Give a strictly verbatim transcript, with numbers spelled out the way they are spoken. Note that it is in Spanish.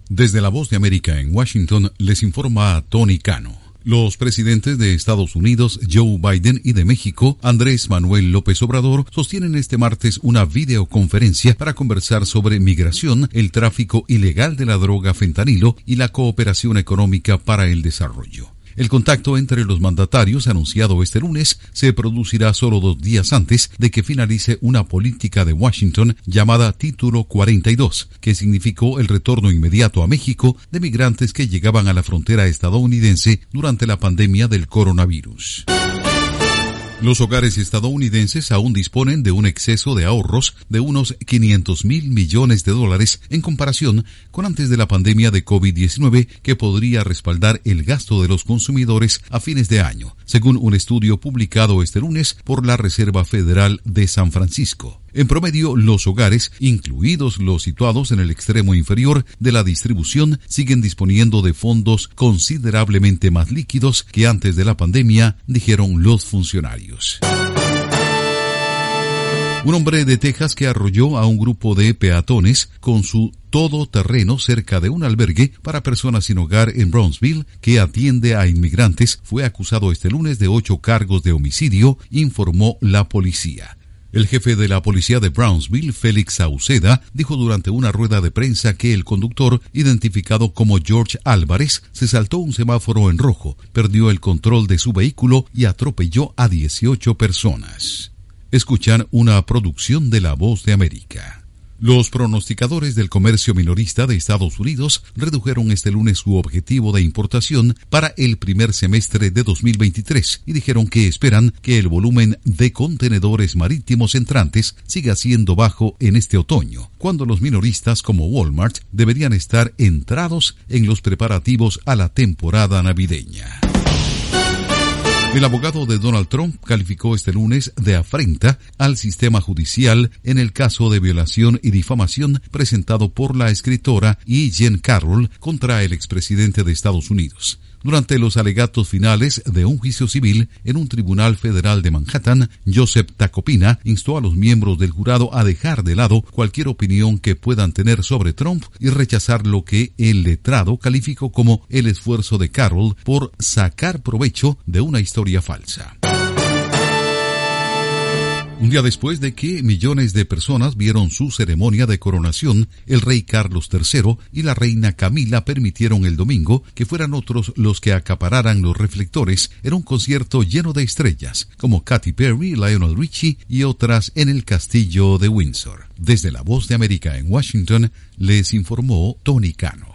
Desde la Voz de América en Washington les informa Tony Cano. Los presidentes de Estados Unidos, Joe Biden, y de México, Andrés Manuel López Obrador, sostienen este martes una videoconferencia para conversar sobre migración, el tráfico ilegal de la droga fentanilo y la cooperación económica para el desarrollo. El contacto entre los mandatarios, anunciado este lunes, se producirá solo dos días antes de que finalice una política de Washington llamada Título cuarenta y dos, que significó el retorno inmediato a México de migrantes que llegaban a la frontera estadounidense durante la pandemia del coronavirus. Los hogares estadounidenses aún disponen de un exceso de ahorros de unos quinientos mil millones de dólares en comparación con antes de la pandemia de COVID diecinueve, que podría respaldar el gasto de los consumidores a fines de año, según un estudio publicado este lunes por la Reserva Federal de San Francisco. En promedio, los hogares, incluidos los situados en el extremo inferior de la distribución, siguen disponiendo de fondos considerablemente más líquidos que antes de la pandemia, dijeron los funcionarios. Un hombre de Texas que arrolló a un grupo de peatones con su todoterreno cerca de un albergue para personas sin hogar en Brownsville, que atiende a inmigrantes, fue acusado este lunes de ocho cargos de homicidio, informó la policía. El jefe de la policía de Brownsville, Félix Sauceda, dijo durante una rueda de prensa que el conductor, identificado como George Álvarez, se saltó un semáforo en rojo, perdió el control de su vehículo y atropelló a dieciocho personas. Escuchan una producción de La Voz de América. Los pronosticadores del comercio minorista de Estados Unidos redujeron este lunes su objetivo de importación para el primer semestre de dos mil veintitrés y dijeron que esperan que el volumen de contenedores marítimos entrantes siga siendo bajo en este otoño, cuando los minoristas como Walmart deberían estar entrados en los preparativos a la temporada navideña. El abogado de Donald Trump calificó este lunes de afrenta al sistema judicial en el caso de violación y difamación presentado por la escritora E. Jean Carroll contra el expresidente de Estados Unidos. Durante los alegatos finales de un juicio civil en un tribunal federal de Manhattan, Joseph Tacopina instó a los miembros del jurado a dejar de lado cualquier opinión que puedan tener sobre Trump y rechazar lo que el letrado calificó como el esfuerzo de Carroll por sacar provecho de una historia falsa. Un día después de que millones de personas vieron su ceremonia de coronación, el rey Carlos tercero y la reina Camila permitieron el domingo que fueran otros los que acapararan los reflectores en un concierto lleno de estrellas, como Katy Perry, Lionel Richie y otras en el castillo de Windsor. Desde la Voz de América en Washington, les informó Tony Cano.